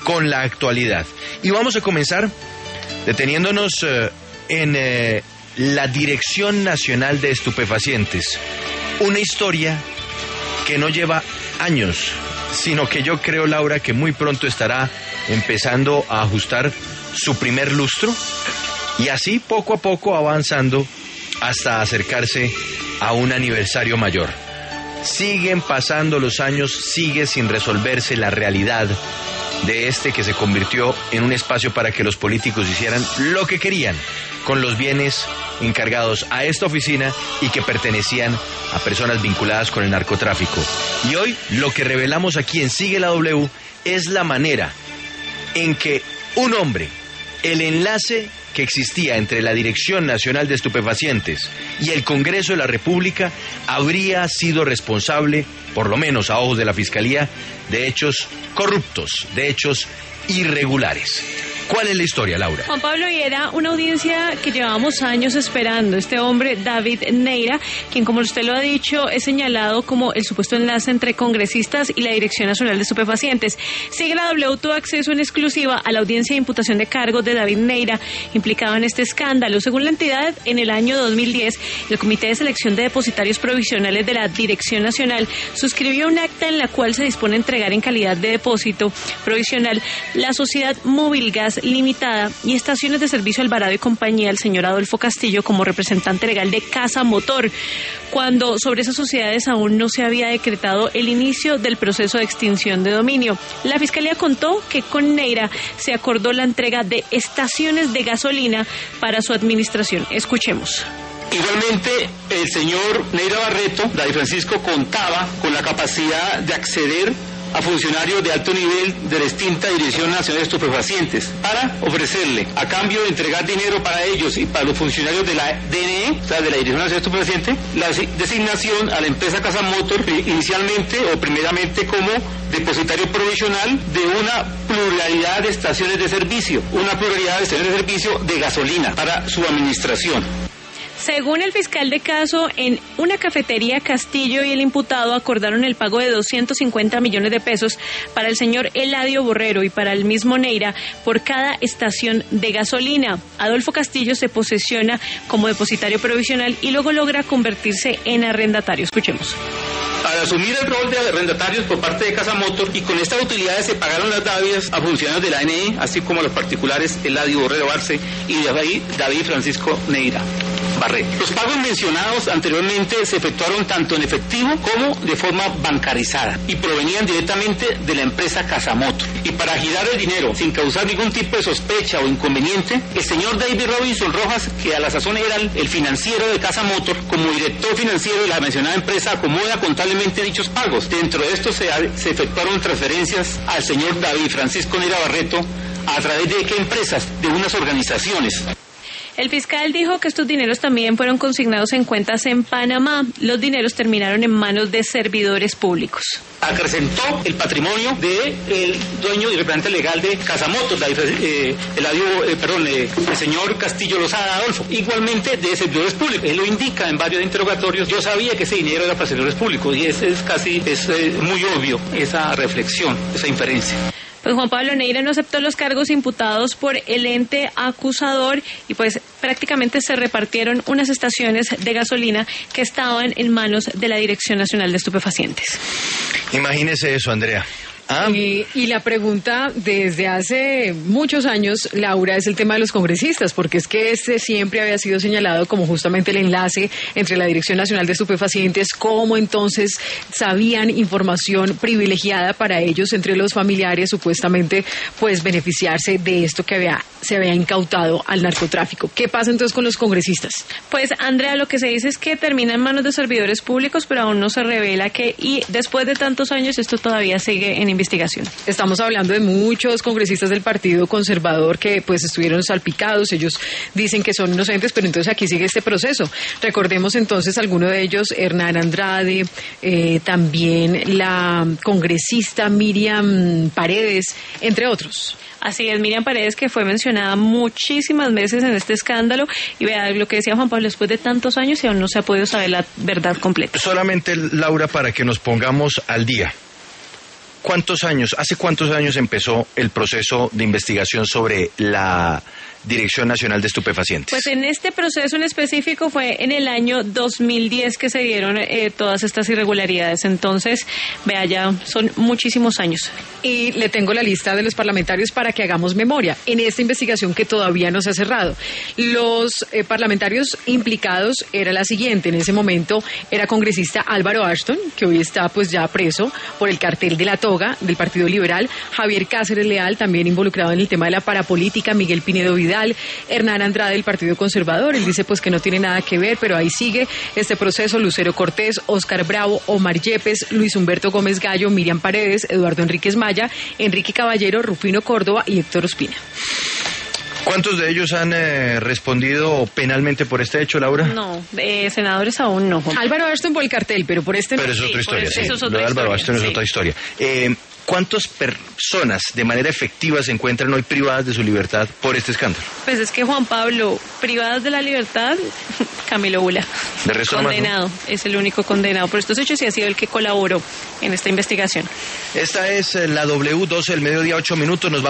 con la actualidad. Y vamos a comenzar deteniéndonos en la Dirección Nacional de Estupefacientes. Una historia que no lleva años, sino que yo creo, Laura, que muy pronto estará empezando a ajustar su primer lustro y así poco a poco avanzando hasta acercarse a un aniversario mayor. Siguen pasando los años, sigue sin resolverse la realidad de este que se convirtió en un espacio para que los políticos hicieran lo que querían con los bienes encargados a esta oficina y que pertenecían a personas vinculadas con el narcotráfico. Y hoy lo que revelamos aquí en Sigue la W es la manera en que un hombre, el enlace que existía entre la Dirección Nacional de Estupefacientes y el Congreso de la República, habría sido responsable, por lo menos a ojos de la Fiscalía, de hechos corruptos, de hechos irregulares. ¿Cuál es la historia, Laura? Juan Pablo, y era una audiencia que llevábamos años esperando. Este hombre, David Neira, quien, como usted lo ha dicho, es señalado como el supuesto enlace entre congresistas y la Dirección Nacional de Estupefacientes. Sigue la W tuvo acceso en exclusiva a la audiencia de imputación de cargos de David Neira, implicado en este escándalo. Según la entidad, en el año 2010, el Comité de Selección de Depositarios Provisionales de la Dirección Nacional suscribió un acta en la cual se dispone a entregar en calidad de depósito provisional la sociedad Movilgas Limitada y Estaciones de Servicio Alvarado y Compañía al señor Adolfo Castillo como representante legal de Casa Motor, cuando sobre esas sociedades aún no se había decretado el inicio del proceso de extinción de dominio. La Fiscalía contó que con Neira se acordó la entrega de estaciones de gasolina para su administración. Escuchemos. Igualmente, el señor Neira Barreto, David Francisco, contaba con la capacidad de acceder a funcionarios de alto nivel de la extinta Dirección Nacional de Estupefacientes para ofrecerle, a cambio de entregar dinero para ellos y para los funcionarios de la DNE, o sea, de la Dirección Nacional de Estupefacientes, la designación a la empresa Casa Motor, inicialmente o primeramente como depositario provisional de una pluralidad de estaciones de servicio, de gasolina para su administración. Según el fiscal de caso, en una cafetería Castillo y el imputado acordaron el pago de 250 millones de pesos para el señor Eladio Borrero y para el mismo Neira por cada estación de gasolina. Adolfo Castillo se posesiona como depositario provisional y luego logra convertirse en arrendatario. Escuchemos. Al asumir el rol de arrendatarios por parte de Casa Motor y con estas utilidades se pagaron las dádivas a funcionarios de la ANE, así como a los particulares Eladio Borrero Arce y David Francisco Neira Barreto. Los pagos mencionados anteriormente se efectuaron tanto en efectivo como de forma bancarizada y provenían directamente de la empresa Casa Motor. Y para girar el dinero sin causar ningún tipo de sospecha o inconveniente, el señor David Robinson Rojas, que a la sazón era el financiero de Casa Motor, como director financiero de la mencionada empresa, acomoda contablemente dichos pagos. Dentro de estos se efectuaron transferencias al señor David Francisco Neira Barreto a través de qué empresas, de unas organizaciones. El fiscal dijo que estos dineros también fueron consignados en cuentas en Panamá. Los dineros terminaron en manos de servidores públicos. Acrecentó el patrimonio del dueño y representante legal de Casa Motor, el señor Castillo Lozada Adolfo. Igualmente de servidores públicos. Él lo indica en varios interrogatorios. Yo sabía que ese dinero era para servidores públicos y es muy obvio esa reflexión, esa inferencia. Pues Juan Pablo, Neira no aceptó los cargos imputados por el ente acusador y pues prácticamente se repartieron unas estaciones de gasolina que estaban en manos de la Dirección Nacional de Estupefacientes. Imagínese eso, Andrea. Y la pregunta desde hace muchos años, Laura, es el tema de los congresistas, porque es que este siempre había sido señalado como justamente el enlace entre la Dirección Nacional de Estupefacientes, cómo entonces sabían información privilegiada para ellos, entre los familiares, supuestamente, pues beneficiarse de esto que se había incautado al narcotráfico. ¿Qué pasa entonces con los congresistas? Pues, Andrea, lo que se dice es que termina en manos de servidores públicos, pero aún no se revela y después de tantos años esto todavía sigue en investigación. Estamos hablando de muchos congresistas del Partido Conservador que pues estuvieron salpicados, ellos dicen que son inocentes, pero entonces aquí sigue este proceso. Recordemos entonces alguno de ellos, Hernán Andrade, también la congresista Miriam Paredes, entre otros. Así es, Miriam Paredes, que fue mencionada muchísimas veces en este escándalo, y vea lo que decía Juan Pablo, después de tantos años y aún no se ha podido saber la verdad completa. Solamente, Laura, para que nos pongamos al día. ¿Hace cuántos años empezó el proceso de investigación sobre la Dirección Nacional de Estupefacientes? Pues en este proceso en específico fue en el año 2010 que se dieron todas estas irregularidades. Entonces, vea, ya son muchísimos años. Y le tengo la lista de los parlamentarios para que hagamos memoria en esta investigación que todavía no se ha cerrado. Los parlamentarios implicados era la siguiente. En ese momento era congresista Álvaro Ashton, que hoy está pues ya preso por el cartel de la toga del Partido Liberal. Javier Cáceres Leal, también involucrado en el tema de la parapolítica. Miguel Pinedo Vidal. Hernán Andrade del Partido Conservador, él dice pues que no tiene nada que ver, pero ahí sigue este proceso. Lucero Cortés, Óscar Bravo, Omar Yepes, Luis Humberto Gómez Gallo, Miriam Paredes, Eduardo Enríquez Maya, Enrique Caballero, Rufino Córdoba y Héctor Ospina. ¿Cuántos de ellos han respondido penalmente por este hecho, Laura? No, senadores aún no. Álvaro Ashton por el cartel, pero por este no. Pero es otra historia, sí. Eso es Lo otra de Álvaro historia, Ashton es sí. otra historia. ¿Cuántas personas de manera efectiva se encuentran hoy privadas de su libertad por este escándalo? Pues es que Juan Pablo, privadas de la libertad, Camilo Ula. De resto condenado, más, ¿no? Es el único condenado por estos hechos y ha sido el que colaboró en esta investigación. Esta es la W12 del mediodía, 8 minutos. Nos vamos